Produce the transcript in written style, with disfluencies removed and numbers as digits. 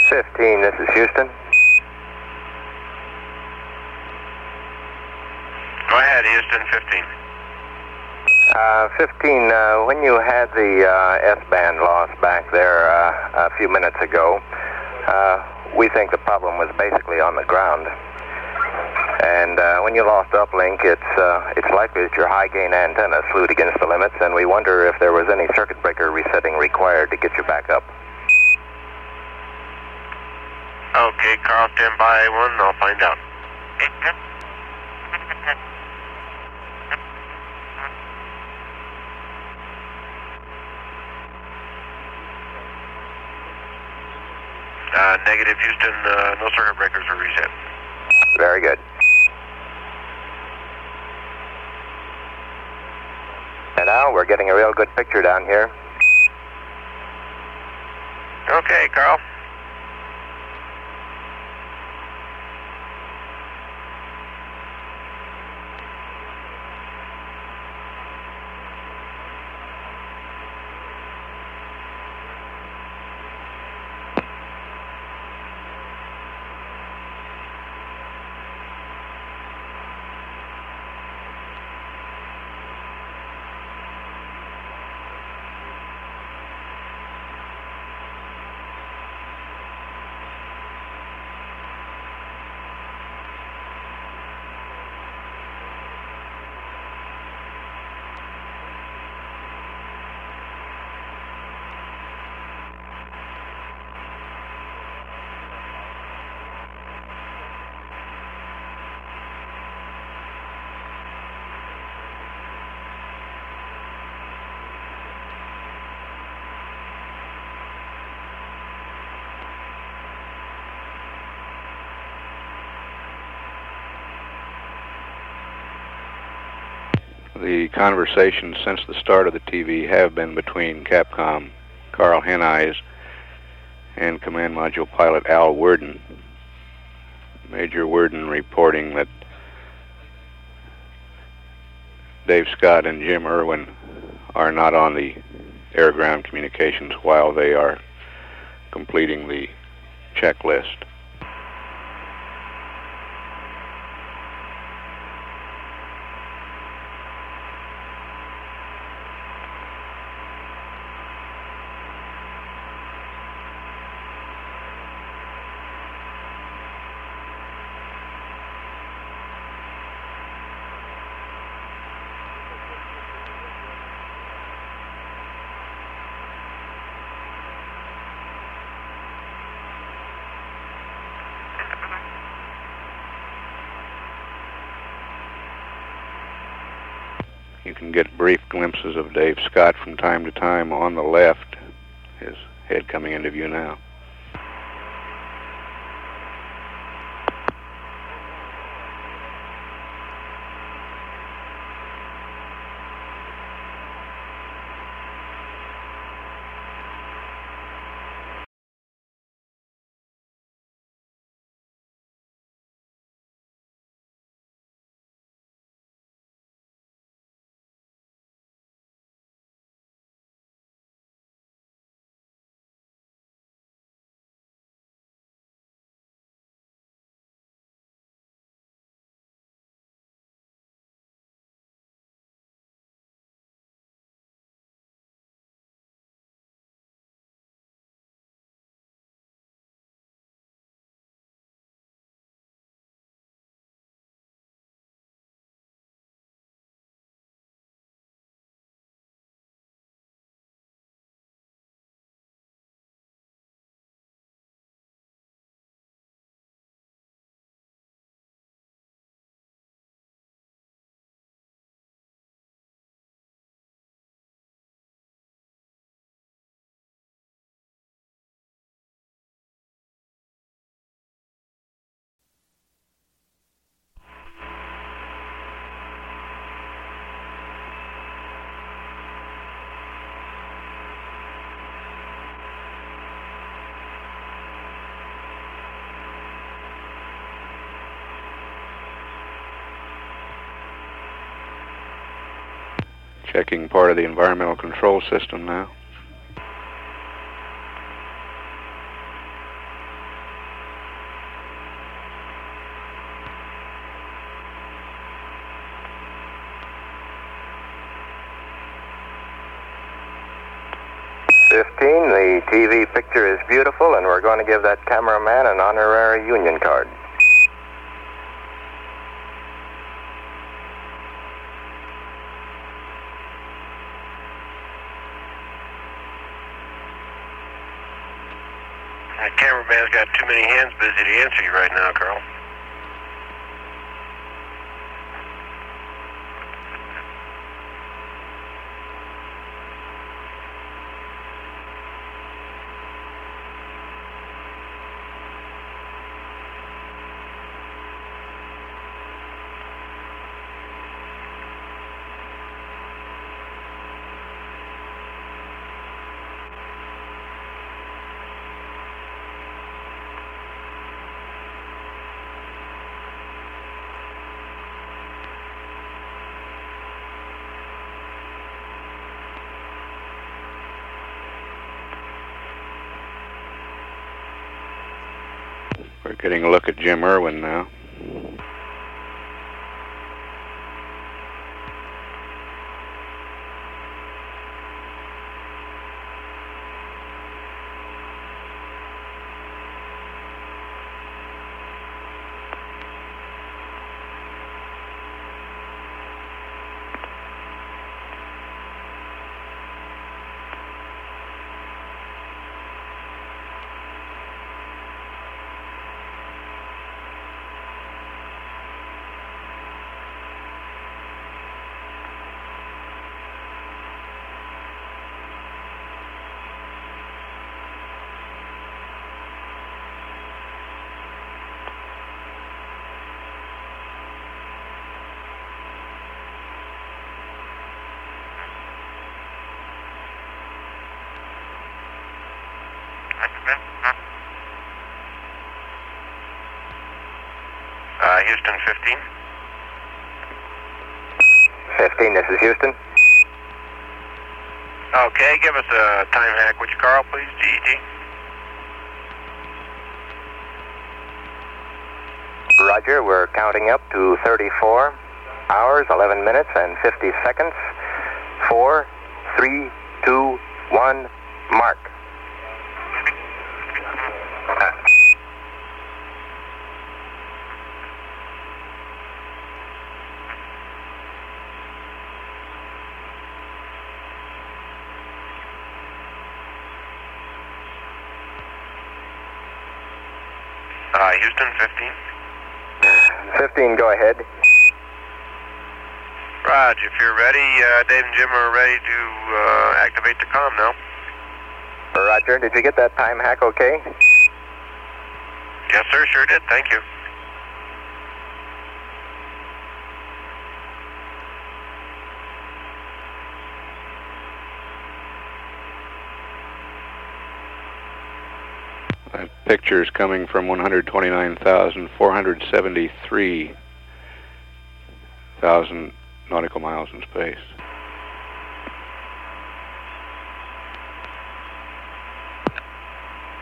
15, this is Houston. Go ahead, Houston, 15. 15, when you had the S-band loss back there a few minutes ago, we think the problem was basically on the ground. And when you lost uplink, it's likely that your high-gain antenna slewed against the limits, and we wonder if there was any circuit breaker resetting required to get you back up. Okay, Carl, stand by one, I'll find out. Negative, Houston, no circuit breakers are reset. Very good. And now we're getting a real good picture down here. Okay, Carl. The conversations since the start of the TV have been between Capcom Carl Heneyes and Command Module pilot Al Worden. Major Worden reporting that Dave Scott and Jim Irwin are not on the air-ground communications while they are completing the checklist. You can get brief glimpses of Dave Scott from time to time on the left, his head coming into view now. Checking part of the environmental control system now. The TV picture is beautiful, and we're going to give that cameraman an honorary union card. The cameraman's got too many hands busy to answer you right now, Carl. We're getting a look at Jim Irwin now. Houston 15. 15, this is Houston. Okay, give us a time hack, would you, Carl, please? GET. Roger, we're counting up to 34 hours, 11 minutes, and 50 seconds. 4, 3, 2, 1, mark. Houston 15. 15, go ahead. Raj, if you're ready, Dave and Jim are ready to activate the comm now. Roger, did you get that time hack okay? Yes, sir, sure did. Thank you. Pictures coming from 129,473,000 nautical miles in space.